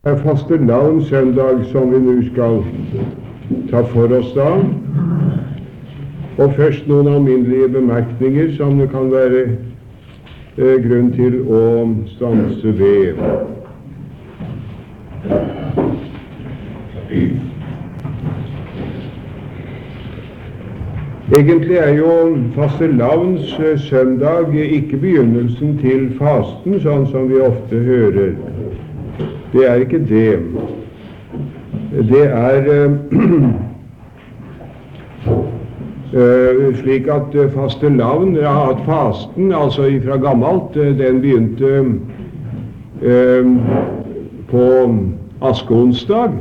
Det er fastelavnssøndag som vi nå skal ta for oss da. Og først noen alminnelige bemerkninger som det kan være grunn til å stanse ved. Egentlig er jo fastelavnssøndag ikke begynnelsen til fasten, sånn som vi ofte hører. Det er ikke det. Det er slik at fastelavn, at fasten, altså ifra gammelt, den begynte på askeonsdag.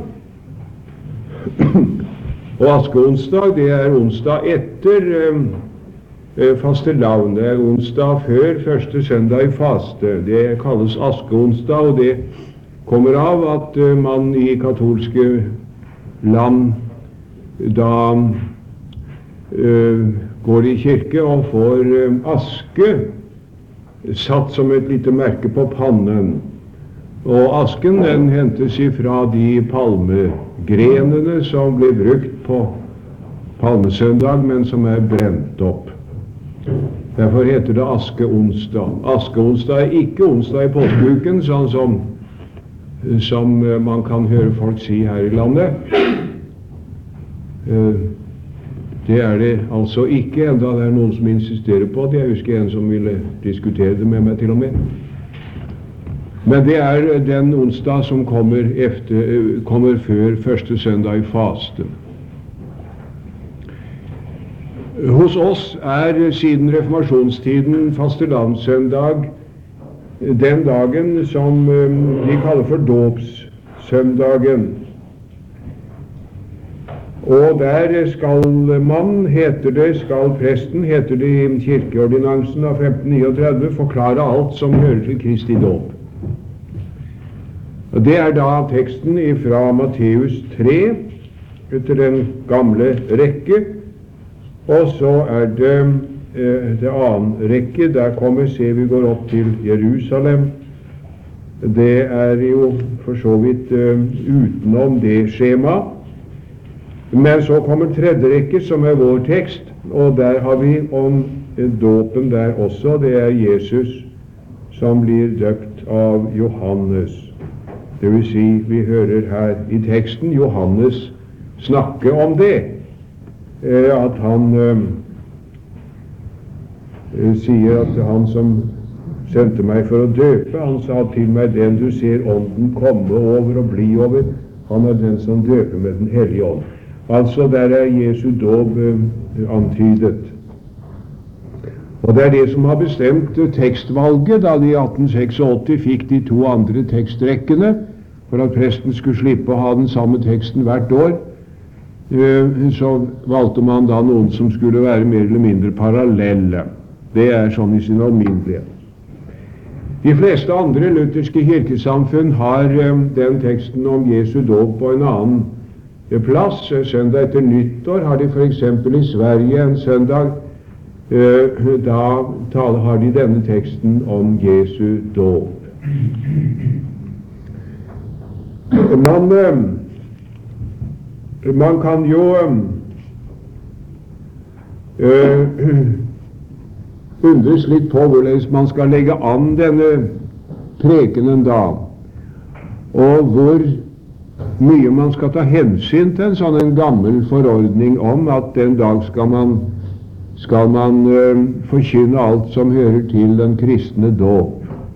Og askeonsdag, det er onsdag etter fastelavn. Det er onsdag før første søndag i faste. Det kalles askeonsdag, og det kommer av at man i katolske land da går i kirke og får aske satt som et lite merke på pannen. Og asken den hentes ifra de palmegrenene som blir brukt på palmesøndag, men som er brent opp. Derfor heter det askeonsdag. Askeonsdag er ikke onsdag i påskeuken, sånn som man kan høre folk si her i landet. Det er det altså ikke, enda det er noen som insisterer på det. Jeg husker en som ville diskutere det med meg til og med. Men det er den onsdag som kommer før første søndag i faste. Hos oss er siden reformasjonstiden fastelavnssøndag den dagen som de kaller for dåpssøndagen. Og der skal man, skal presten, heter det i kirkeordinansen av 1539, forklare alt som hører til Kristi dåp. Og det er da teksten fra Matteus 3, etter den gamle rekke, og så er det annen rekke, der ser vi går opp til Jerusalem. Det er jo for så vidt utenom det skjema. Men så kommer tredje rekke, som er vår tekst, og der har vi om dåpen der også. Det er Jesus som blir døpt av Johannes. Det vil si, vi hører her i teksten Johannes snakke om det, at han sier at han som sendte meg for å døpe, han sa til meg, den du ser ånden komme over og bli over, han er den som døper med den hellige ånd. Altså der er Jesu dåp antydet. Og det er det som har bestemt tekstvalget da de i 1886 fikk de to andre tekstrekkene, for at presten skulle slippe å ha den samme teksten hvert år. Så valgte man da noen som skulle være mer eller mindre parallelle. Det er sånn i sin alminnelighet. De fleste andre lutherske kirkesamfunn har den teksten om Jesu dåp på en annen plass. Søndag etter nyttår har de for eksempel i Sverige en søndag. Da har de denne teksten om Jesu dåp. Man kan jo undres litt på hvordan man skal legge an denne prekenen da, og hvor mye man skal ta hensyn til en sånn en gammel forordning om at den dag skal man forkynne alt som hører til den kristne dåp.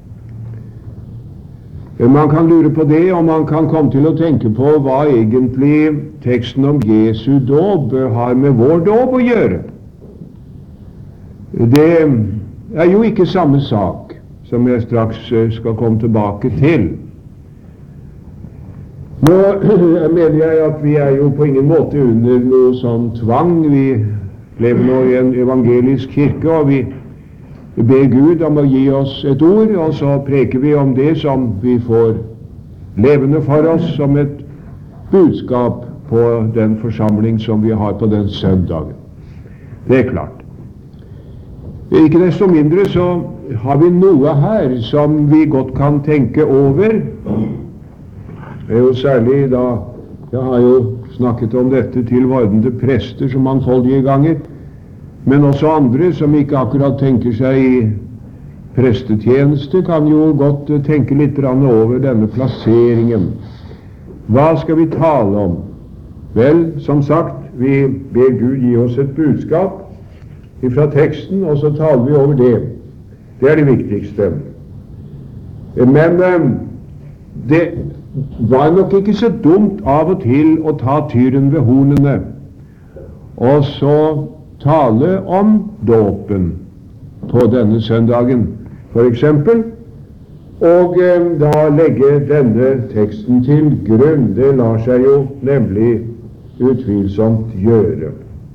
Man kan lure på det, og man kan komme til å tenke på hva egentlig teksten om Jesu dåp har med vår dåp å gjøre. Det er jo ikke samme sak, som jeg straks skal komme tilbake til. Nå mener jeg at vi er jo på ingen måte under noe sånn tvang. Vi lever nå i en evangelisk kirke, og vi ber Gud om å gi oss et ord, og så preker vi om det som vi får levende for oss som et budskap på den forsamling som vi har på den søndagen. Det er klart. Ikke desto mindre så har vi noe her som vi godt kan tenke over, er jo særlig da jeg har jo snakket om dette til vordende prester så mangfoldige ganger, men også andre som ikke akkurat tenker seg i prestetjeneste, kan jo godt tenke litt over denne plasseringen. Hva skal vi tale om? Vel, som sagt, vi ber Gud gi oss et budskap fra teksten, og så taler vi over det. Det er det viktigste. Men det var nok ikke så dumt av og til å ta tyren ved hornene og så tale om dåpen på denne søndagen, for eksempel, og da legge denne teksten til grunn. Det lar seg jo nemlig utvilsomt gjøre.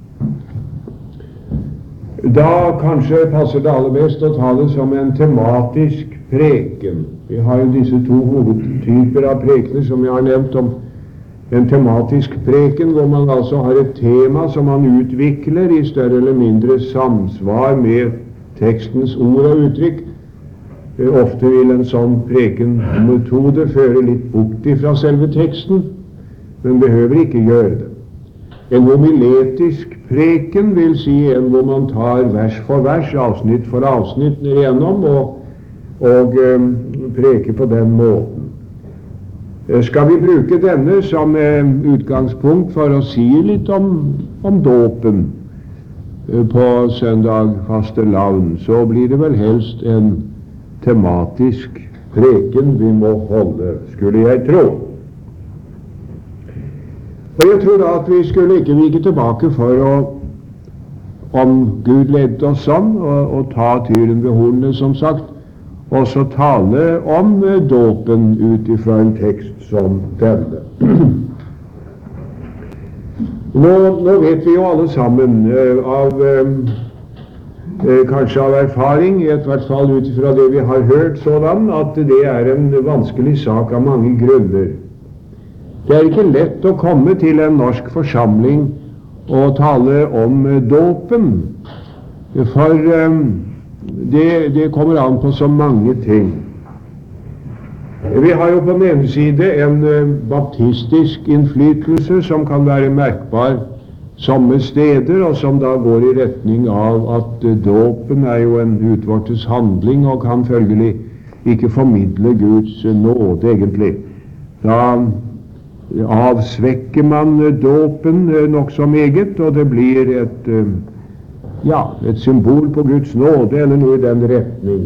Da kanskje passer det aller best å ta det som en tematisk preken. Vi har jo disse to hovedtyper av prekener som jeg har nevnt om. En tematisk preken, hvor man altså har et tema som man utvikler i større eller mindre samsvar med tekstens ord og uttrykk. Ofte vil en sånn prekenmetode føre litt bort fra selve teksten, men behøver ikke gjøre det. En homiletisk preken vil si en hvor man tar vers for vers, avsnitt for avsnitt ned igjennom og preker på den måten. Skal vi bruke denne som utgangspunkt for å si litt om dåpen på søndag fastelavn, så blir det vel helst en tematisk preken vi må holde, skulle jeg tro. Og jeg tror da at vi skulle ikke vike tilbake for å, om Gud ledet oss sånn, og ta tyren ved hornene, som sagt, og så tale om dåpen ut ifra en tekst som denne. Nå vet vi jo alle sammen kanskje av erfaring, i hvert fall ut ifra det vi har hørt sådan, at det er en vanskelig sak av mange grunner. Det er ikke lett å komme til en norsk forsamling og tale om dåpen, for det kommer an på så mange ting. Vi har jo på den ene side en baptistisk innflytelse som kan være merkbar somme steder, og som da går i retning av at dåpen er jo en utvortes handling og kan følgelig ikke formidle Guds nåde egentlig. Da avsvekker man dåpen nok så meget, og det blir et symbol på Guds nåde, eller noe i den retning.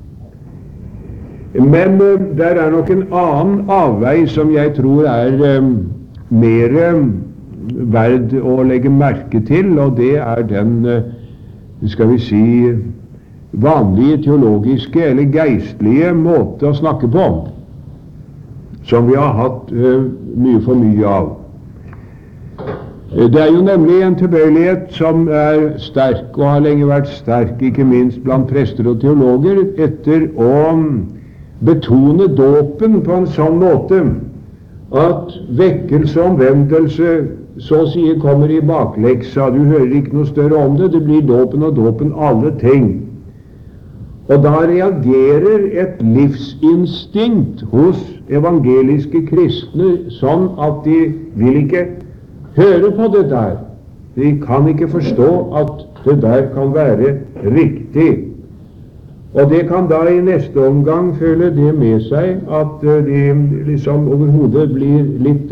Men der er nok en annen avvei som jeg tror er mer verd å legge merke til, og det er den, skal vi si, vanlige teologiske eller geistlige måte å snakke på, som vi har hatt mye for mye av. Det er jo nemlig en tilbøyelighet som er sterk, og har lenge vært sterk, ikke minst blant prester og teologer, etter å betone dåpen på en sånn måte at vekkelse og omvendelse så å si kommer i bakleksa. Du hører ikke noe større om det, det blir dåpen og dåpen alle ting. Og da reagerer et livsinstinkt hos evangeliske kristne sånn at de vil ikke høre på det der. De kan ikke forstå at det der kan være riktig. Og det kan da i neste omgang føle det med seg at de liksom overhodet blir litt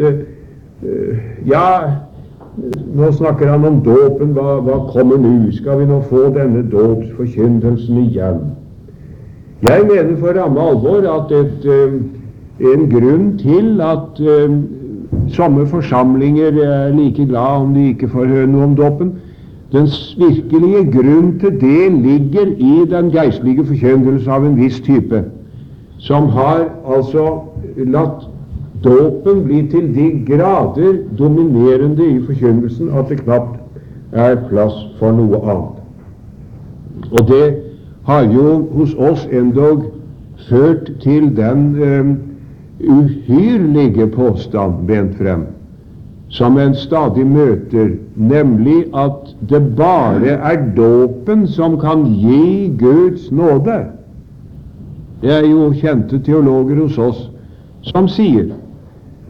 nå snakker han om dåpen, hva kommer nå? Skal vi nå få denne dåpsforkynnelsen igjen? Jeg mener for ramme alvor at en grunn til at somme forsamlinger er like glad om de ikke får høre noe om dåpen, den virkelige grunn til det ligger i den geistlige forkynnelse av en viss type, som har altså latt dåpen bli til de grader dominerende i forkynnelsen at det knapt er plass for noe annet. Og det har jo hos oss endog ført til den uhyrlige påstand bent frem, som en stadig møter, nemlig at det bare er dåpen som kan gi Guds nåde. Det er jo kjente teologer hos oss som sier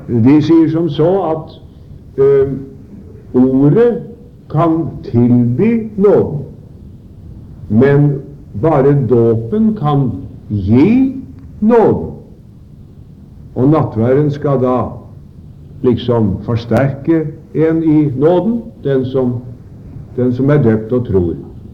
De sier som så at ordet kan tilby nåden, men bare dåpen kan gi nåden. Og nattverden skal da liksom forsterke en i nåden, den som er døpt og tror.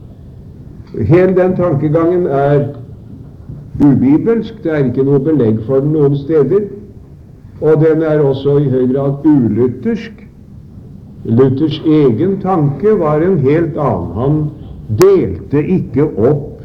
Hele den tankegangen er ubibelsk, det er ikke noe belegg for den noen steder, og den er også i høy grad uluthersk. Luthers egen tanke var en helt annen. Han delte ikke opp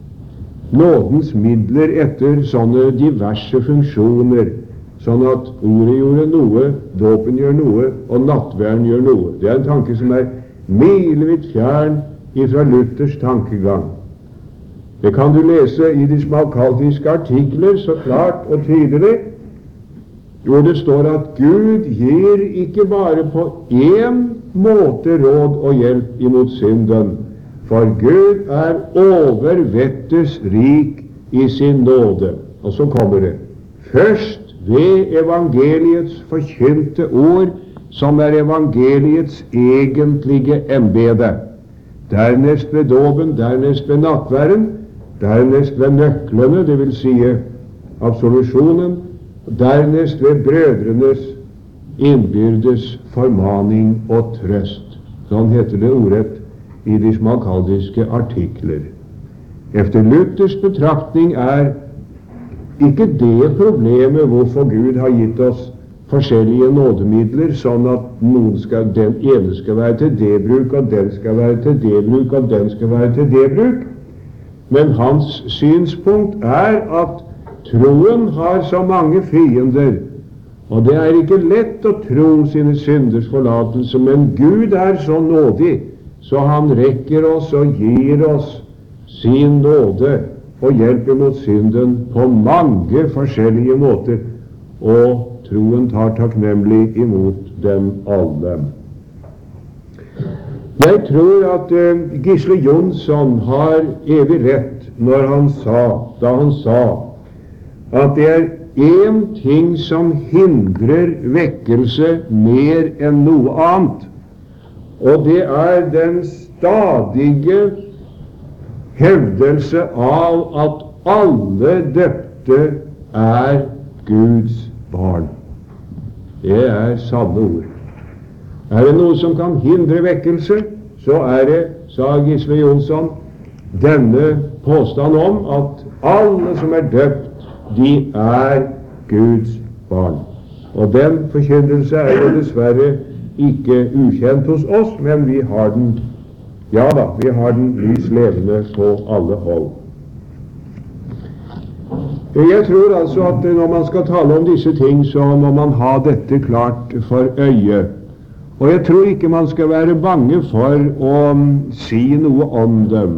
nådens midler etter sånne diverse funksjoner, sånn at ordet gjorde noe, dåpen gjør noe, og nattverden gjør noe. Det er en tanke som er milevidt fjern ifra Luthers tankegang. Det kan du lese i de smalkaldiske artikler så klart og tydelig, hvor det står at Gud gir ikke bare på én måte råd og hjelp imot synden, for Gud er overvettes rik i sin nåde. Og så kommer det først ved evangeliets forkynte ord, som er evangeliets egentlige embete, dernest ved dåpen, dernest ved nattverden, dernest ved nøklene, det vil si absolusjonen, dernest ved brødrenes innbyrdes formaning og trøst. Sånn heter det ordrett i de smalkaldiske artikler. Efter Luthers betraktning er ikke det problemet hvorfor Gud har gitt oss forskjellige nådemidler, sånn at den ene skal være til det bruk, og den skal være til det bruk, og den skal være til det bruk. Men hans synspunkt er at troen har så mange fiender, og det er ikke lett å tro sine synders forlatelse, men Gud er så nådig, så han rekker oss og gir oss sin nåde og hjelp imot synden på mange forskjellige måter, og troen tar takknemlig imot dem alle. Jeg tror at Gisle Jonsson har evig rett da han sa at det er én ting som hindrer vekkelse mer enn noe annet, og det er den stadige hevdelse av at alle døpte er Guds barn. Det er sanne ord. Er det noe som kan hindre vekkelse, så er det, sa Gisle Jonsson, denne påstand om at alle som er døpt, de er Guds barn. Og den forkynnelse er jo dessverre ikke ukjent hos oss, men vi har den, ja da, vi har den lys levende på alle hold. Jeg tror altså at når man skal tale om disse ting, så må man ha dette klart for øye. Og jeg tror ikke man skal være bange for å si noe om dem.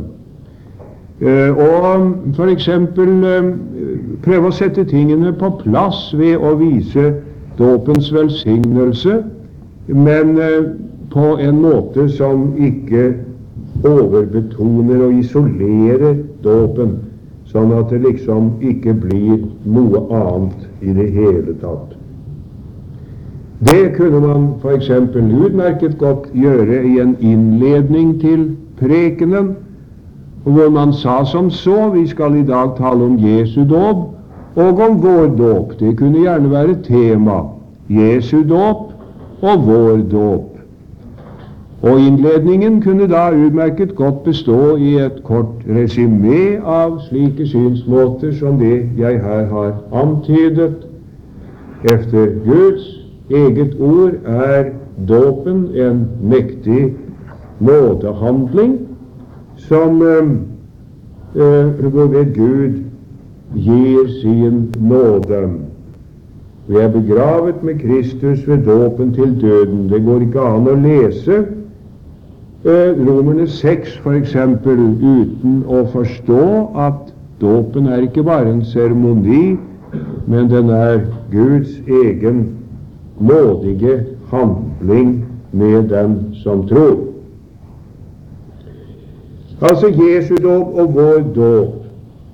Og for eksempel prøve å sette tingene på plass ved å vise dåpens velsignelse, men på en måte som ikke overbetoner og isolerer dåpen, sånn at det liksom ikke blir noe annet i det hele tatt. Det kunne man for eksempel utmerket godt gjøre i en innledning til prekenen, hvor man sa som så: vi skal i dag tale om Jesu dåp og om vår dåp. Det kunne gjerne være tema: Jesu dåp og vår dåp. Og innledningen kunne da utmerket godt bestå i et kort resymé av slike synsmåter som det jeg her har antydet. Efter Guds eget ord er dåpen en mektig nådehandling som hvorved Gud gir sin nåde. Vi er begravet med Kristus ved dåpen til døden. Det går ikke an å lese Romerne 6 for eksempel uten å forstå at dåpen er ikke bare en seremoni, men den er Guds egen nådige handling med den som tror. Altså Jesu dåp og vår dåp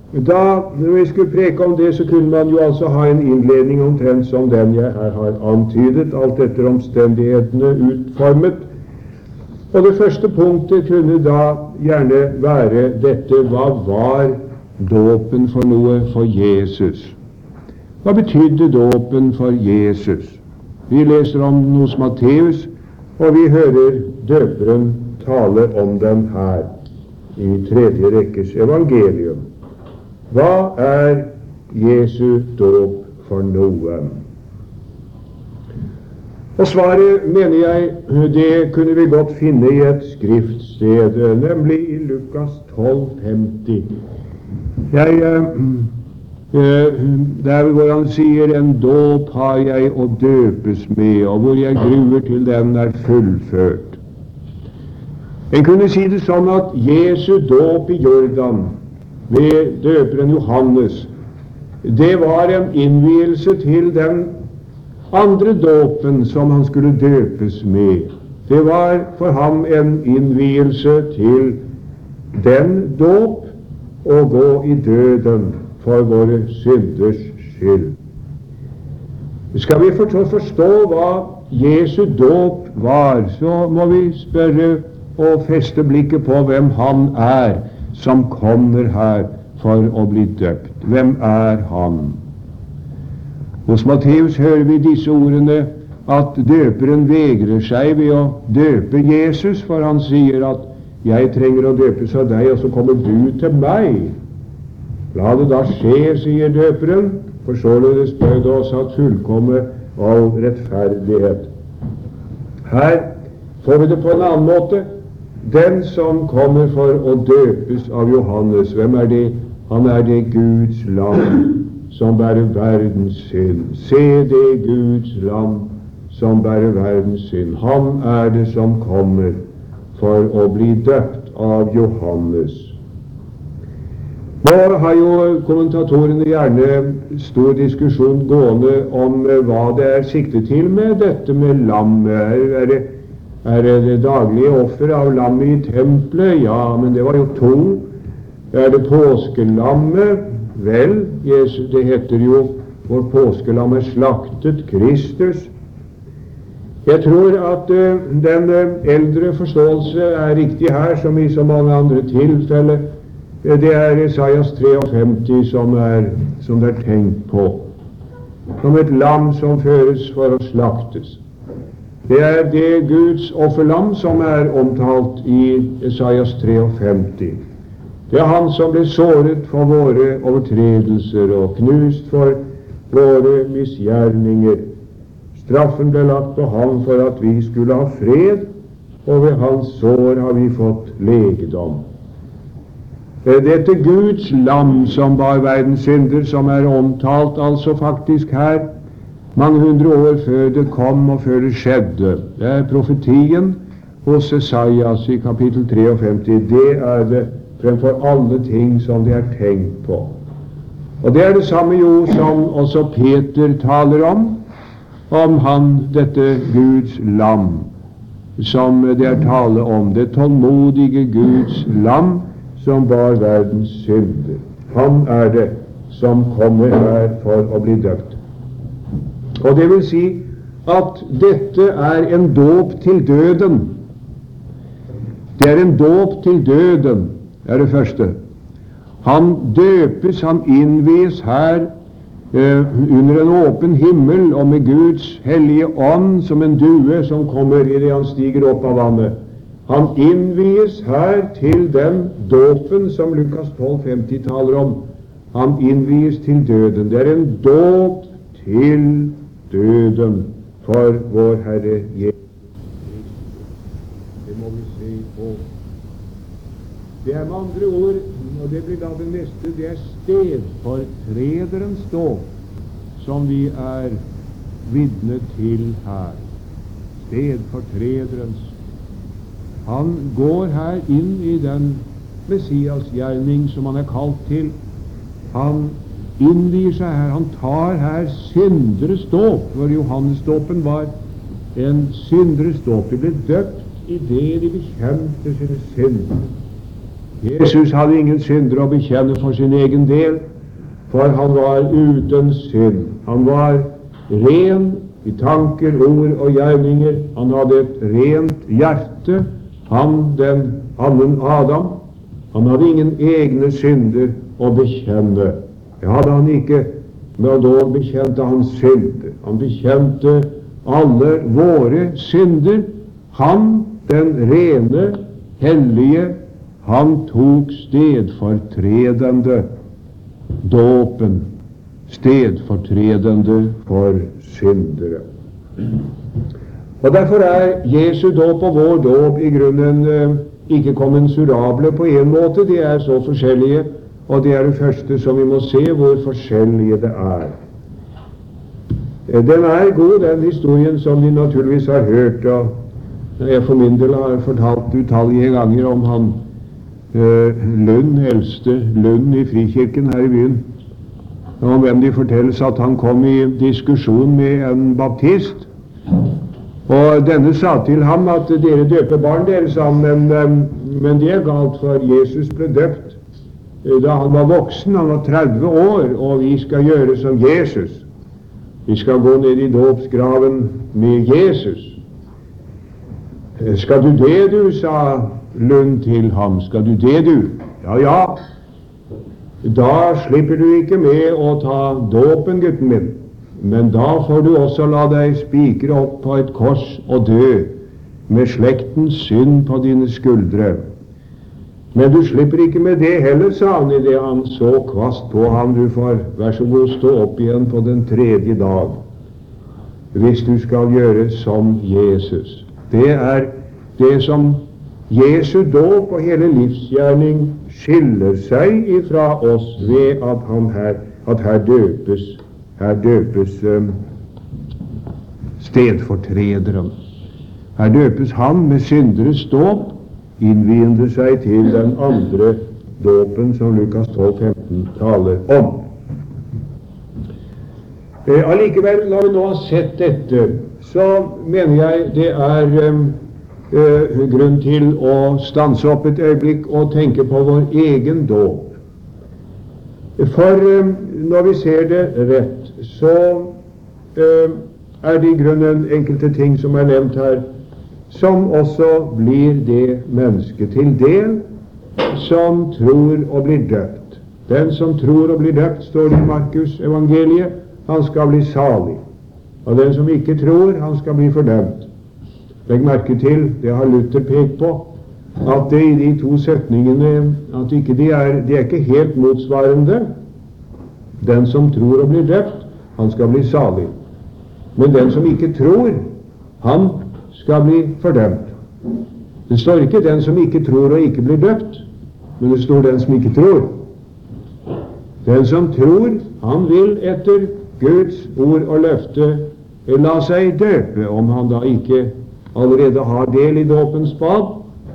Når vi skulle preke om det, så kunne man jo altså ha en innledning omtrent som den jeg her har antydet, alt etter omstendighetene utformet. Og det første punktet kunne da gjerne være dette: hva var dåpen for noe for Jesus? Hva betydde dåpen for Jesus? Vi leser om den hos Matteus, og vi hører døperen tale om den her i tredje rekkes evangelium. Hva er Jesu dåp for noe? Og svaret, mener jeg, det kunne vi godt finne i et skriftsted, nemlig i Lukas 12:50. Der hvor han sier: en dåp har jeg å døpes med, og hvor jeg gruer til den er fullført. En kunne si det sånn at Jesu dåp i Jordan ved døperen Johannes, det var en innvielse til den andre dåpen som han skulle døpes med. Det var for ham en innvielse til den dåp å gå i døden for våre synders skyld. Skal vi forstå hva Jesu dåp var, så må vi spørre og feste blikket på hvem han er som kommer her for å bli døpt. Hvem er han? Hos Matteus hører vi disse ordene at døperen vegrer seg ved å døpe Jesus, for han sier at jeg trenger å døpes av deg, og så kommer du til meg. La det da skje, sier døperen, for således bød det oss at fullkomme all rettferdighet. Her får vi det på en annen måte. Den som kommer for å døpes av Johannes, hvem er det? Han er det Guds lam som bærer verdens synd. Se det Guds lam som bærer verdens synd. Han er det som kommer for å bli døpt av Johannes. Nå har jo kommentatorene gjerne stor diskusjon gående om hva det er siktet til med dette med lammet. Er det daglige offer av lammet i tempelet? Ja, men det var jo to. Er det påskelammet? Vel, det heter jo vår påskelam er slaktet, Kristus. Jeg tror at den eldre forståelse er riktig her, som i så mange andre tilfeller. Det er Esaias 53 som det er tenkt på, som et lam som føres for å slaktes. Det er det Guds offerlam som er omtalt i Esaias 53. Det er han som ble såret for våre overtredelser og knust for våre misgjerninger. Straffen ble lagt på ham for at vi skulle ha fred, og ved hans sår har vi fått legedom. Dette Guds lam som bar verdens synder, som er omtalt altså faktisk her mange hundre år før det kom og før det skjedde. Det er profetien hos Esaias i kapittel 53. Det er det fremfor alle ting som det er tenkt på. Og det er det samme jo som også Peter taler om han, dette Guds lam, som det er tale om, det tålmodige Guds lam som bar verdens synder. Han er det som kommer her for å bli døpt. Og det vil si at dette er en dåp til døden. Det er en dåp til døden, er det første. Han døpes, han innvies her under en åpen himmel og med Guds hellige ånd som en due som kommer i det han stiger opp av vannet. Han innvies her til den dåpen som Lukas 12:50 taler om. Han innvies til døden. Det er en dåp til døden for vår Herre Jesus. Det må vi se på. Det er med andre ord, og det blir da det neste, det er stedfortrederens dåp som vi er vitne til her. Stedfortrederens. Han går her inn i den Messias-gjerning som han er kalt til. Han innvier seg her, han tar her synderes dåp, for Johannes-dåpen var en synderes dåp. De ble døpt i det de bekjente sine synder. Jesus hadde ingen synder å bekjenne for sin egen del, for han var uten synd. Han var ren i tanker, ord og gjerninger. Han hadde et rent hjerte, den annen Adam. Han hadde ingen egne synder å bekjenne. Det hadde han ikke, men da bekjente han synder. Han bekjente alle våre synder. Han, den rene, hellige, han tok stedfortredende dåpen, stedfortredende for syndere. Og derfor er Jesu dåp og vår dåp i grunnen ikke kommensurable på en måte. De er så forskjellige, og det er det første som vi må se hvor forskjellige det er. Den er god, den historien som de naturligvis har hørt, og jeg for min del har fortalt utallige ganger om han Lund, eldste Lund i Frikirken her i byen. Om hvem de fortelles at han kom i diskusjon med en baptist, og denne sa til ham at dere døper barn deres, men det er galt, for Jesus ble døpt da han var voksen. Han var 30 år, og vi skal gjøre som Jesus. Vi skal gå ned i dåpsgraven med Jesus. Skal du det, du, sa Lund til ham. Skal du det, du? Ja, ja. Da slipper du ikke med å ta dåpen, gutten min. Men da får du også la deg spikre opp på et kors og dø, med slektens synd på dine skuldre. Men du slipper ikke med det heller, sa han i det han så kvast på ham. Du får, vær så god, stå opp igjen på den 3. dag, hvis du skal gjøre som Jesus. Det er det som Jesu dåp og hele livsgjerning skiller seg ifra oss ved at her døpes stedfortrederen. Her døpes han med synderes dåp, innviende seg til den andre dåpen som Lukas 12,15 taler om. Allikevel, når vi nå har sett dette, så mener jeg det er grunn til å stanse opp et øyeblikk og tenke på vår egen dåp. For når vi ser det rett, så er det i grunnen enkelte ting som er nevnt her, som også blir det mennesket til del som tror og blir døpt. Den som tror og blir døpt, står det i Markus evangeliet, han skal bli salig. Og den som ikke tror, han skal bli fordømt. Legg merke til, det har Luther pekt på, at det i de to setningene, at ikke de er ikke helt motsvarende. Den som tror og blir døpt, han skal bli salig. Men den som ikke tror, han skal bli fordømt. Det står ikke den som ikke tror og ikke blir døpt, men det står den som ikke tror. Den som tror, han vil etter Guds ord og løfte la seg døpe, om han da ikke allerede har del i dåpens bad.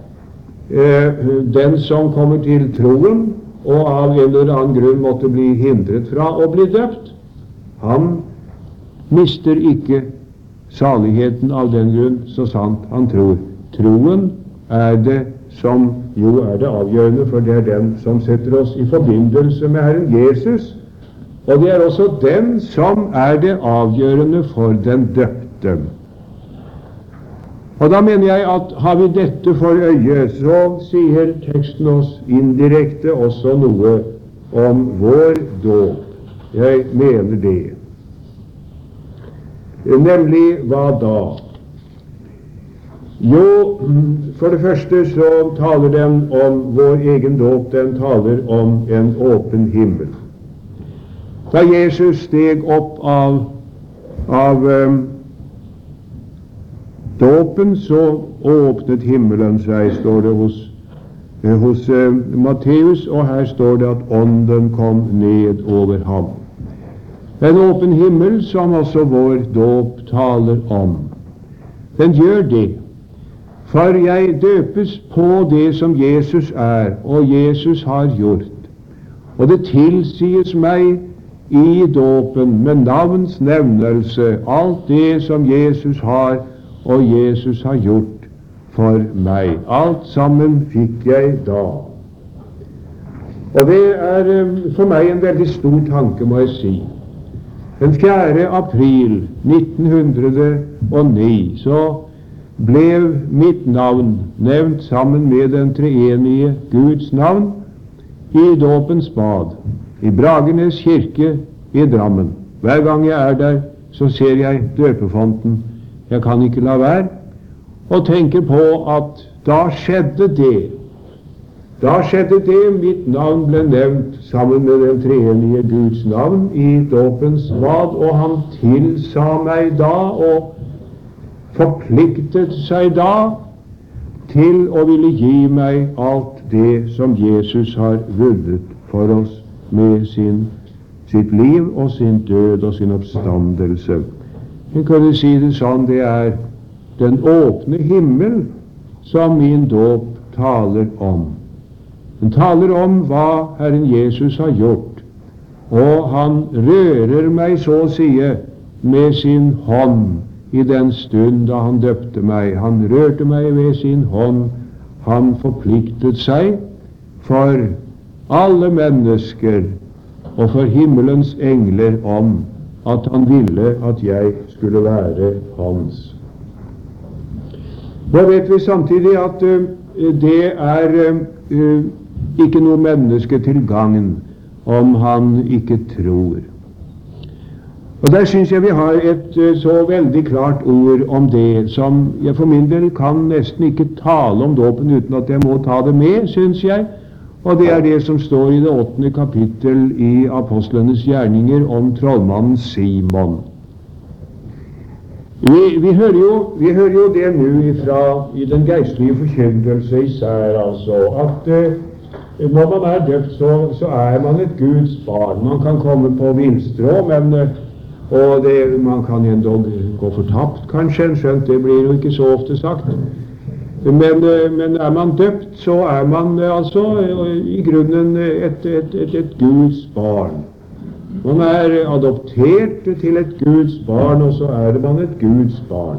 Den som kommer til troen og av en eller annen grunn måtte bli hindret fra å bli døpt, han mister ikke saligheten av den grunn, så sant han tror. Troen er det som jo er det avgjørende, for det er den som setter oss i forbindelse med Herren Jesus, og det er også den som er det avgjørende for den døpte. Og da mener jeg at har vi dette for øye, så sier teksten oss indirekte også noe om vår dåp. Jeg mener det. Nemlig hva da? Jo, for det første så taler den om vår egen dåp. Den taler om en åpen himmel. Da Jesus steg opp av dåpen, så åpnet himmelen seg, står det hos Matteus, og her står det at ånden kom ned over ham. En åpen himmel som også vår dåp taler om. Den gjør det, for jeg døpes på det som Jesus er, og Jesus har gjort. Og det tilsies meg i dåpen med navns nevnelse alt det som Jesus har og Jesus har gjort for meg. Alt sammen fikk jeg da. Og det for meg en veldig stor tanke, må jeg si. Den 4. april 1909 så ble mitt navn nevnt sammen med den treenige Guds navn i dåpens bad i Bragernes kirke i Drammen. Hver gang jeg er der, så ser jeg døpefonten. Jeg kan ikke la være og tenker på at da skjedde det. Da skjedde det, mitt navn ble nevnt sammen med den treenige Guds navn i dåpens bad, og han tilsa meg da og forpliktet seg da til å ville gi meg alt det som Jesus har vunnet for oss med sitt liv og sin død og sin oppstandelse. Jeg kan si det sånn, det er den åpne himmel som min dåp taler om. Den taler om hva Herren Jesus har gjort, og han rører meg så å si med sin hånd i den stund da han døpte meg. Han rørte meg ved sin hånd. Han forpliktet seg for alle mennesker og for himmelens engler om at han ville at jeg skulle være hans. Nå vet vi samtidig at det er ikke noe menneske til gagn om han ikke tror. Og der synes jeg vi har et så veldig klart ord om det, som jeg for min del kan nesten ikke tale om dåpen uten at jeg må ta det med, synes jeg. Og det er det som står i det 8. kapittel i Apostlenes gjerninger om trollmannen Simon. Vi hører jo det nå i den geistlige forkynnelse især, altså, at når man er døpt, så er man et Guds barn. Man kan komme på villstrå, og man kan endog gå fortapt, kanskje, skjønt det blir jo ikke så ofte sagt. Men er man døpt, så er man altså i grunnen et Guds barn. Man er adoptert til et Guds barn, og så er man et Guds barn.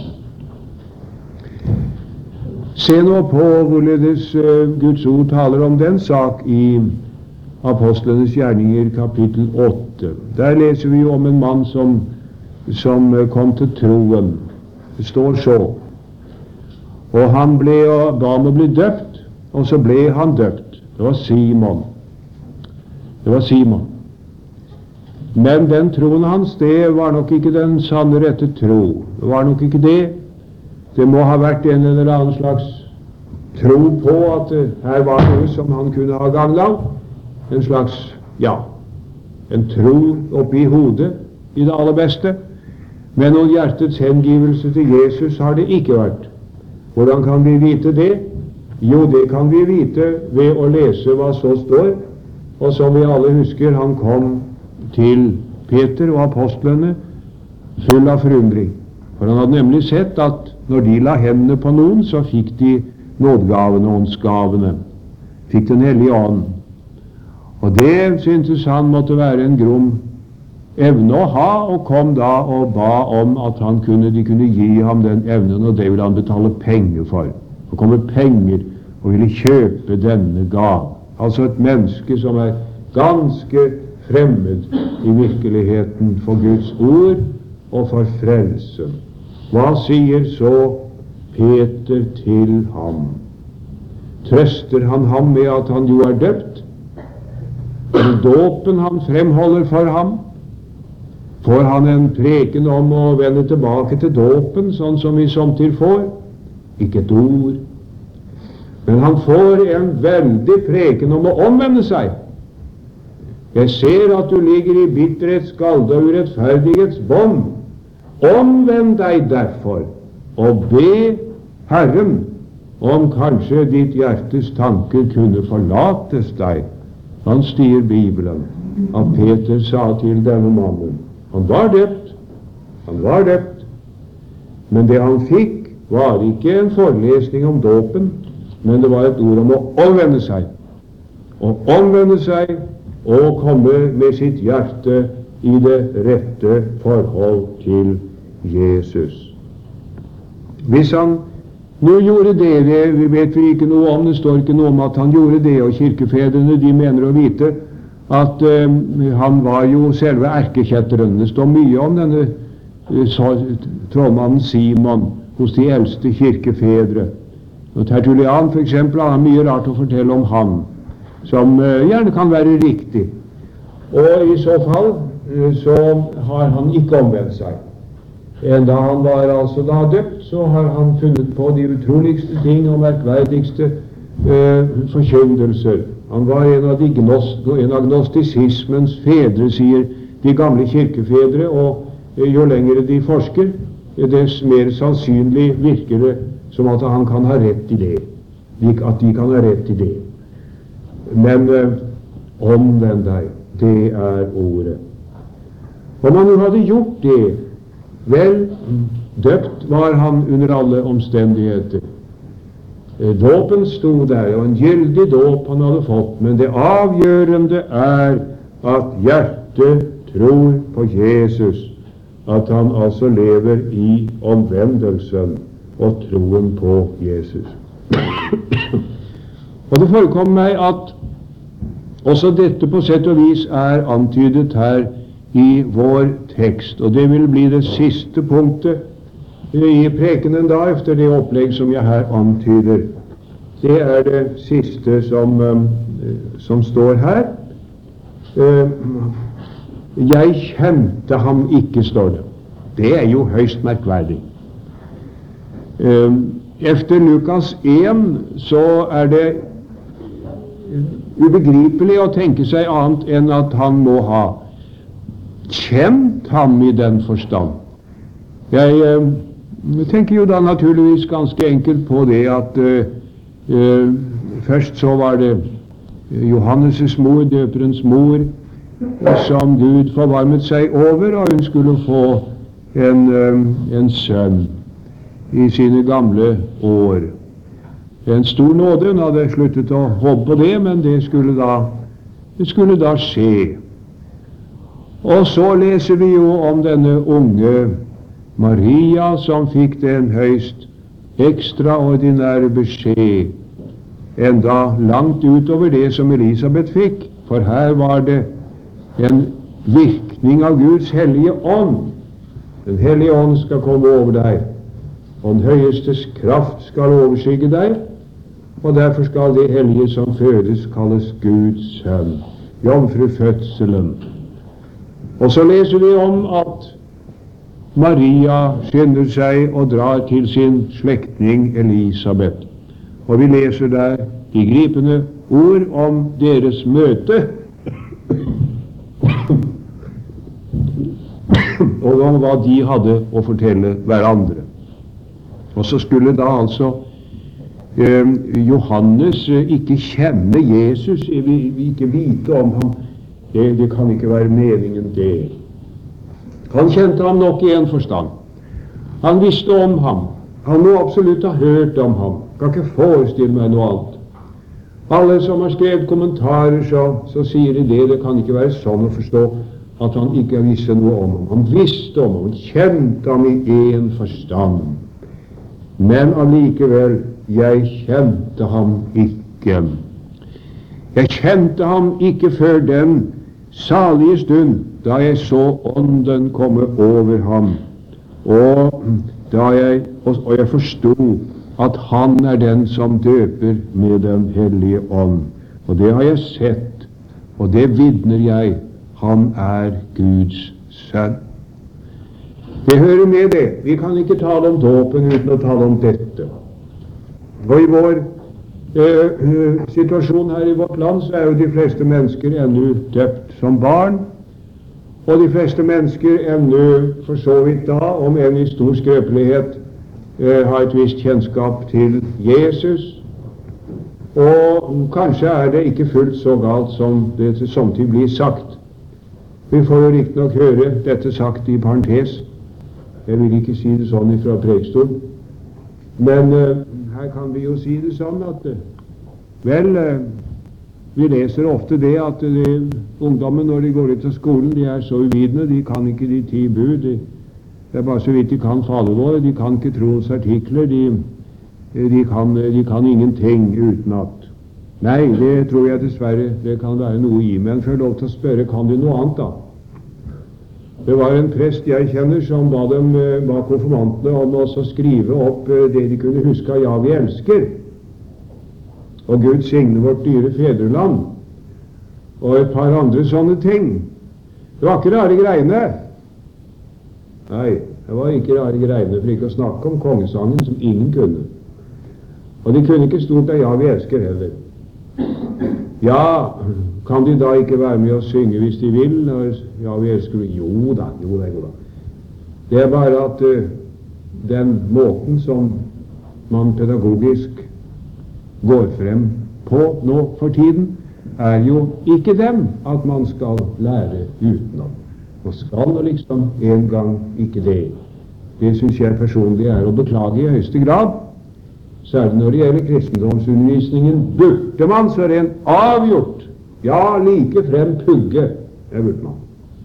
Se nå på hvorledes Guds ord taler om den sak i Apostlenes gjerninger kapittel 8. Der leser vi jo om en mann som kom til troen. Det står så. Og han ba om å bli døpt, og så ble han døpt. Det var Simon. Men den troen hans, det var nok ikke den sanne rette tro. Det var nok ikke det. Det må ha vært en eller annen slags tro på at her var noe som han kunne ha gagn av. En slags, en tro oppi hodet i det aller beste. Men noen hjertets hengivelse til Jesus har det ikke vært. Hvordan kan vi vite det? Jo, det kan vi vite ved å lese hva så står. Og som vi alle husker, han kom til Peter og apostlene full av forundring. For han hadde nemlig sett at når de la hendene på noen, så fikk de nådgavene og åndsgavene. Fikk Den hellige ånd. Og det syntes han måtte være en grom evne å ha, og kom da og ba om at de kunne gi ham den evnen, og det ville han betale penger for. Det kommer penger og ville kjøpe denne gav. Altså et menneske som er ganske fremmed i virkeligheten for Guds ord og for frelse. Hva sier så Peter til ham? Trøster han ham med at han jo er døpt? Er det dåpen han fremholder for ham? Får han en preken om å vende tilbake til dåpen, sånn som vi samtidig får? Ikke et ord. Men han får en veldig preken om å omvende seg. Jeg ser at du ligger i bitterhets, galde og urettferdighets bånd. Omvend deg derfor, og be Herren om kanskje ditt hjertes tanker kunne forlates deg. Han stier Bibelen at Peter sa til denne mannen. Han var døpt, men det han fikk var ikke en forelesning om dåpen, men det var et ord om å omvende seg. Å omvende seg og komme med sitt hjerte i det rette forhold til Jesus. Hvis han Nå gjorde det vet vi ikke noe om, det står ikke noe om at han gjorde det, og kirkefedrene de mener å vite at han var jo selve erkekjetteren. Det står mye om denne trollmannen Simon hos de eldste kirkefedre. Og Tertullian for eksempel har mye rart å fortelle om han, som gjerne kan være riktig. Og i så fall så har han ikke omvendt seg. Enda han var altså da døpt, så har han funnet på de utroligste ting og merkverdigste forkyndelser. Han var en av gnostisismens fedre, sier de gamle kirkefedre, og jo lengre de forsker, dess mer sannsynlig virker det som at han kan ha rett i det. At de kan ha rett i det. Men omvend deg, det er ordet. Om han jo hadde gjort det, vel, døpt var han under alle omstendigheter. Dåpen sto der, og en gyldig dåp han hadde fått, men det avgjørende er at hjertet tror på Jesus, at han altså lever i omvendelsen og troen på Jesus. Og det forekommer meg at også dette på sett og vis er antydet her i vår tekst, og det vil bli det siste punktet i prekenen da, efter det opplegg som jeg her antyder. Det er det siste som står her. Jeg kjente ham ikke, står det. Det er jo høyst merkverdig. Efter Lukas 1 så er det ubegripelig å tenke seg annet enn at han må ha kjent ham i den forstand. Jeg tenker jo da naturligvis ganske enkelt på det at først så var det Johannes' mor, døperens mor, som Gud forvarmet seg over, og hun skulle få en sønn i sine gamle år. En stor nåde. Hun hadde sluttet å håpe på det, men det skulle da skje. Og så leser vi jo om denne unge Maria som fikk den høyst ekstraordinære beskjed, enda langt utover det som Elisabeth fikk, for her var det en virkning av Guds hellige ånd. Den hellige ånd skal komme over deg, og den høyestes kraft skal overskygge deg, og derfor skal det hellige som fødes kalles Guds sønn, jomfrufødselen. Og så leser vi om at Maria skynder seg og drar til sin slektning Elisabeth, og vi leser der de gripende ord om deres møte og om hva de hadde å fortelle hverandre. Og så skulle da altså Johannes ikke kjenne Jesus, ikke vite om ham. Det kan ikke være meningen det. Han kjente ham nok i en forstand. Han visste om ham. Han må absolutt ha hørt om ham. Kan ikke forestille meg noe annet. Alle som har skrevet kommentarer, så sier de det. Det kan ikke være sånn å forstå at han ikke visste noe om ham. Han visste om ham, han kjente ham i en forstand. Men allikevel, jeg kjente ham ikke. Jeg kjente ham ikke før den salige stund da jeg så ånden komme over ham, og jeg forstod at han er den som døper med den hellige ånd. Og det har jeg sett, og det vitner jeg. Han er Guds sønn. Det hører med det. Vi kan ikke tale om dåpen uten å tale om dette. Og i vår situasjon her i vårt land, så er jo de fleste mennesker ennå døpt som barn, og de fleste mennesker ennå for så vidt da, om enn i stor skrøpelighet, har et visst kjennskap til Jesus. Og kanskje er det ikke fullt så galt som det samtidig blir sagt. Vi får jo riktignok høre dette sagt i parentes. Jeg vil ikke si det sånn fra prekestolen, men her kan vi jo si det sånn at vi leser ofte det at ungdommen når de går ut av skolen, de er så uvitende, de kan ikke de 10 bud, det er bare så vidt de kan fadervår, de kan ikke troens artikler, de kan ingenting utenat. Nei, det tror jeg dessverre det kan være noe i. Men får jeg lov til å spørre, kan de noe annet da? Det var en prest jeg kjenner som ba konfirmantene om å skrive opp det de kunne huske av Ja, vi elsker, og Gud signe vårt dyre fedreland, og et par andre sånne ting. Det var ikke rare greiene. Nei, det var ikke rare greiene, for ikke å snakke om kongesangen som ingen kunne. Og de kunne ikke stort av Ja, vi elsker heller. Ja, kan de da ikke være med å synge hvis de vil? Ja, vi elsker. Jo da. Det er bare at den måten som man pedagogisk går frem på nå for tiden, er jo ikke dem at man skal lære utenom. Man skal nå liksom en gang ikke det. Det synes jeg personlig er å beklage i høyeste grad. Særlig når det gjelder kristendomsundervisningen, burde man så rent avgjort, ja, like frem pugge, det burde man.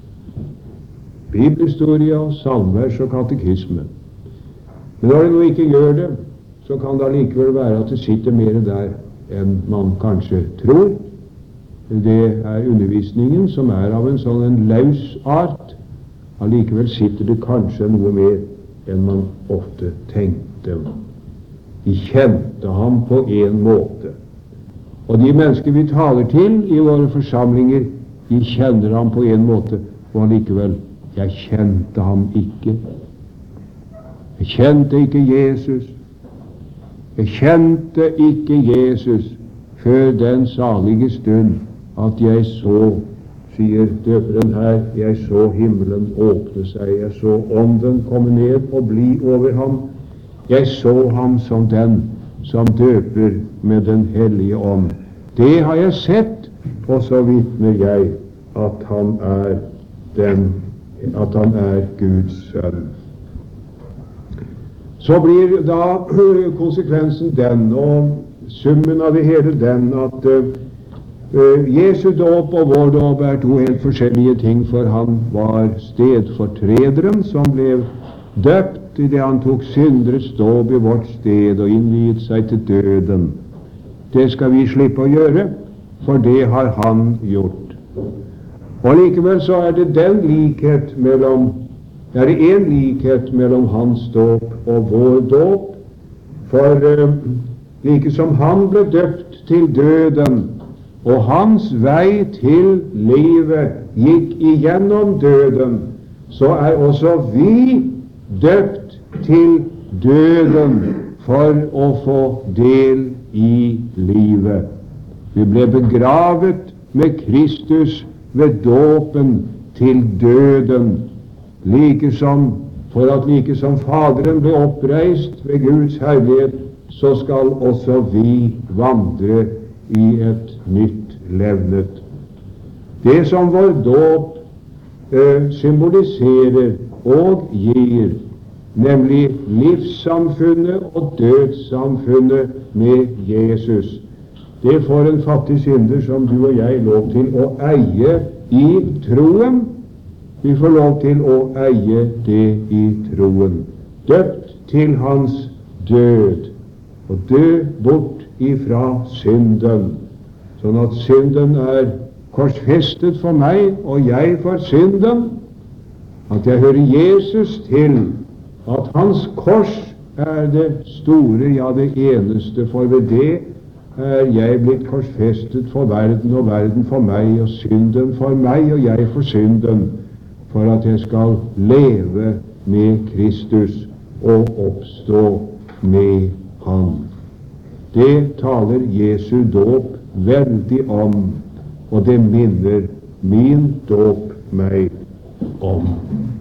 Bibelhistorie og salmvers og katekisme. Men når det nå ikke gjør det, så kan det allikevel være at det sitter mer der enn man kanskje tror. Det er undervisningen som er av en sånn løs art. Allikevel sitter det kanskje noe mer enn man ofte tenkte. De kjente ham på en måte. Og de mennesker vi taler til i våre forsamlinger, de kjenner ham på en måte, og allikevel, jeg kjente ham ikke. Jeg kjente ikke Jesus. Jeg kjente ikke Jesus før den salige stund at jeg så, sier døperen her, jeg så himmelen åpne seg, jeg så ånden komme ned og bli over ham. Jeg så ham som den som døper med den hellige ånd. Det har jeg sett, og så vitner jeg at han er Guds sønn. Så blir da konsekvensen den, og summen av det hele den, at Jesu dåp og vår dåp er to helt forskjellige ting, for han var stedfortrederen som ble døpt i det han tok synderes dåp i vårt sted og innviet seg til døden. Det skal vi slippe å gjøre, for det har han gjort. Og likevel så er det en likhet mellom hans dåp og vår dåp, for like som han ble døpt til døden, og hans vei til livet gikk igjennom døden, så er også vi døpt til døden for å få del i livet. Vi ble begravet med Kristus ved dåpen til døden, for at like som Faderen ble oppreist ved Guds herlighet, så skal også vi vandre i et nytt levnet. Det som vår dåp symboliserer og gir, nemlig livssamfunnet og dødssamfunnet med Jesus, det får en fattig synder som du og jeg lov til å eie i troen. Vi får lov til å eie det i troen, døpt til hans død, og dø bort ifra synden, sånn at synden er korsfestet for meg, og jeg for synden, at jeg hører Jesus til, at hans kors er det store, ja det eneste, for ved det er jeg blitt korsfestet for verden, og verden for meg, og synden for meg, og jeg for synden, for at jeg skal leve med Kristus og oppstå med Han. Det taler Jesu dåp veldig om, og det minner min dåp meg om.